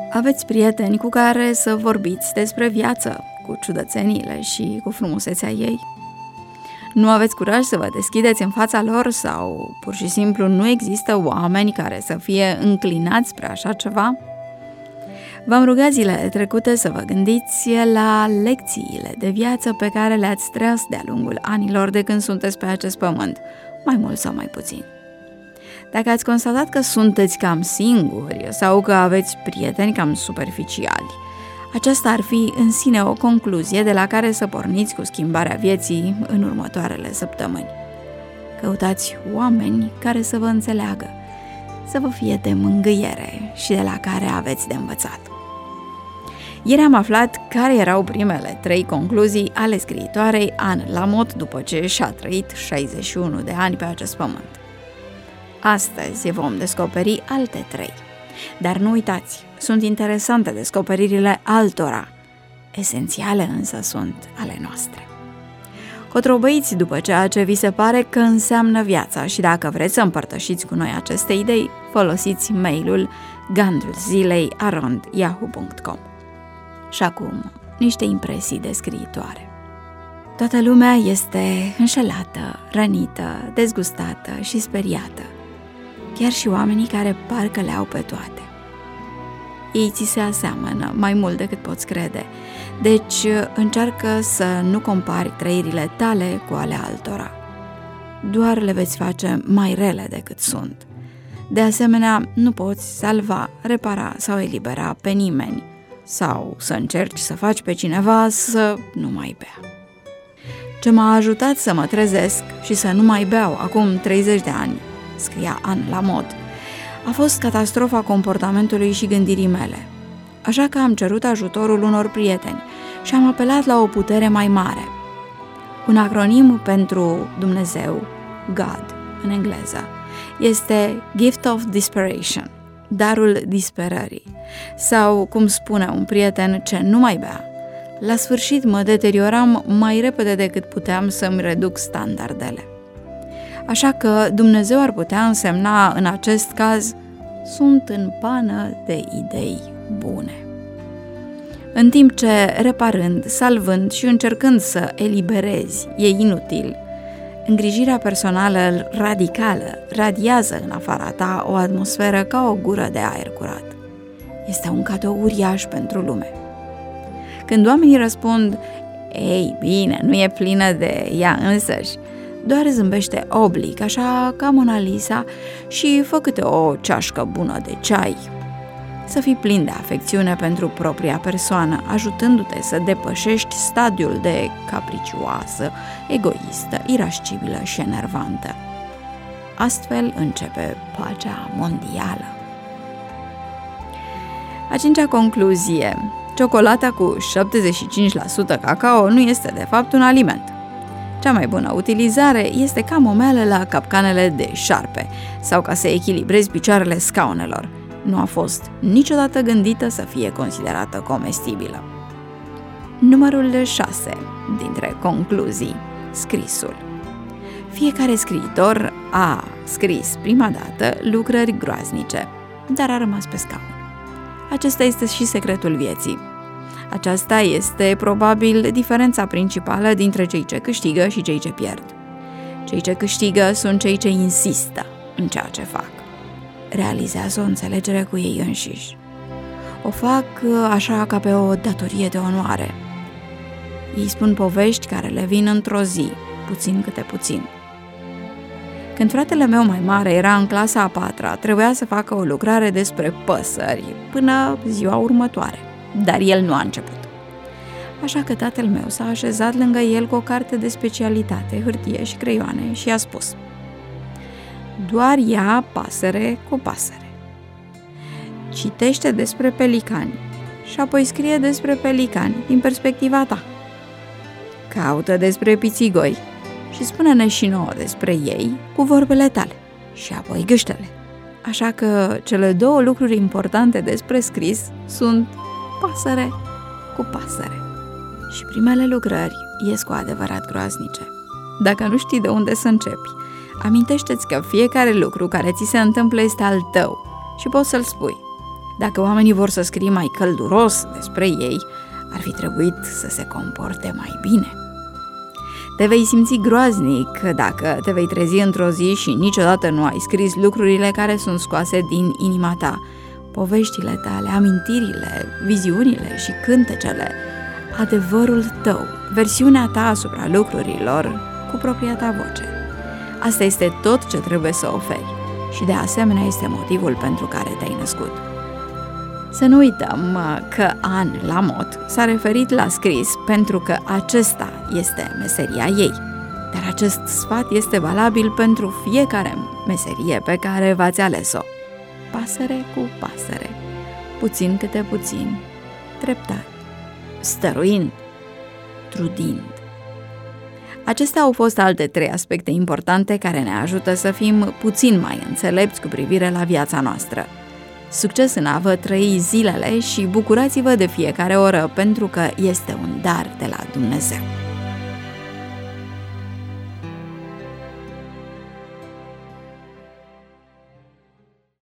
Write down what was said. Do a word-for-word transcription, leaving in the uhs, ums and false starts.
Aveți prieteni cu care să vorbiți despre viață, cu ciudățenile și cu frumusețea ei? Nu aveți curaj să vă deschideți în fața lor sau pur și simplu nu există oameni care să fie înclinați spre așa ceva? V-am rugat zilele trecute să vă gândiți la lecțiile de viață pe care le-ați tras de-a lungul anilor de când sunteți pe acest pământ, mai mult sau mai puțin. Dacă ați constatat că sunteți cam singuri sau că aveți prieteni cam superficiali, aceasta ar fi în sine o concluzie de la care să porniți cu schimbarea vieții în următoarele săptămâni. Căutați oameni care să vă înțeleagă, să vă fie de mângâiere și de la care aveți de învățat. Ieri am aflat care erau primele trei concluzii ale scriitoarei Anne Lamott după ce și-a trăit șaizeci și unu de ani pe acest pământ. Astăzi vom descoperi alte trei. Dar nu uitați, sunt interesante descoperirile altora, esențiale însă sunt ale noastre. Cotrobăiți după ceea ce vi se pare că înseamnă viața și dacă vreți să împărtășiți cu noi aceste idei, folosiți mailul gândul zilei arond yahoo punct com. Și acum, niște impresii de scriitoare. Toată lumea este înșelată, rănită, dezgustată și speriată. Chiar și oamenii care parcă le au pe toate. Ei ți se aseamănă mai mult decât poți crede, deci încearcă să nu compari trăirile tale cu ale altora. Doar le veți face mai rele decât sunt. De asemenea, nu poți salva, repara sau elibera pe nimeni, sau să încerci să faci pe cineva să nu mai bea. Ce m-a ajutat să mă trezesc și să nu mai beau acum treizeci de ani, scria Anne Lamott, a fost catastrofa comportamentului și gândirii mele. Așa că am cerut ajutorul unor prieteni și am apelat la o putere mai mare. Un acronim pentru Dumnezeu, God, în engleză, este Gift of Desperation, darul disperării, sau, cum spune un prieten ce nu mai bea, la sfârșit mă deterioram mai repede decât puteam să-mi reduc standardele. Așa că Dumnezeu ar putea însemna în acest caz, sunt în pană de idei bune. În timp ce, reparând, salvând și încercând să eliberezi, e inutil, îngrijirea personală radicală radiază în afara ta o atmosferă ca o gură de aer curat. Este un cadou uriaș pentru lume. Când oamenii răspund, ei, bine, nu e plină de ea însăși, doar zâmbește oblic, așa ca Mona Lisa, și fă câte o ceașcă bună de ceai. Să fii plin de afecțiune pentru propria persoană, ajutându-te să depășești stadiul de capricioasă, egoistă, irascibilă și enervantă. Astfel începe pacea mondială. A cincea concluzie. Ciocolata cu șaptezeci și cinci la sută cacao nu este de fapt un aliment. Cea mai bună utilizare este ca momeală la capcanele de șarpe sau ca să echilibrezi picioarele scaunelor. Nu a fost niciodată gândită să fie considerată comestibilă. Numărul șase dintre concluzii. Scrisul. Fiecare scriitor a scris prima dată lucrări groaznice, dar a rămas pe scaun. Acesta este și secretul vieții. Aceasta este probabil diferența principală dintre cei ce câștigă și cei ce pierd. Cei ce câștigă sunt cei ce insistă în ceea ce fac. Realizează o înțelegere cu ei înșiși. O fac așa ca pe o datorie de onoare. Ei spun povești care le vin într-o zi, puțin câte puțin. Când fratele meu mai mare era în clasa a patra, trebuia să facă o lucrare despre păsări până ziua următoare, dar el nu a început. Așa că tatăl meu s-a așezat lângă el cu o carte de specialitate, hârtie și creioane și i-a spus: doar ia pasăre cu pasăre. Citește despre pelicani și apoi scrie despre pelicani din perspectiva ta. Caută despre pițigoi și spune-ne și nouă despre ei cu vorbele tale și apoi gâște-le. Așa că cele două lucruri importante despre scris sunt pasăre cu pasăre. Și primele lucrări ies cu adevărat groaznice. Dacă nu știi de unde să începi, amintește-ți că fiecare lucru care ți se întâmplă este al tău și poți să-l spui. Dacă oamenii vor să scrie mai călduros despre ei, ar fi trebuit să se comporte mai bine. Te vei simți groaznic dacă te vei trezi într-o zi și niciodată nu ai scris lucrurile care sunt scoase din inima ta, poveștile tale, amintirile, viziunile și cântecele, adevărul tău, versiunea ta asupra lucrurilor cu propria ta voce. Asta este tot ce trebuie să oferi și de asemenea este motivul pentru care te-ai născut. Să nu uităm că Anne Lamott s-a referit la scris pentru că acesta este meseria ei, dar acest sfat este valabil pentru fiecare meserie pe care v-ați ales-o. Pasăre cu pasăre, puțin câte puțin, treptat, stăruind, trudind. Acestea au fost alte trei aspecte importante care ne ajută să fim puțin mai înțelepți cu privire la viața noastră. Succes în a vă trăi zilele și bucurați-vă de fiecare oră pentru că este un dar de la Dumnezeu.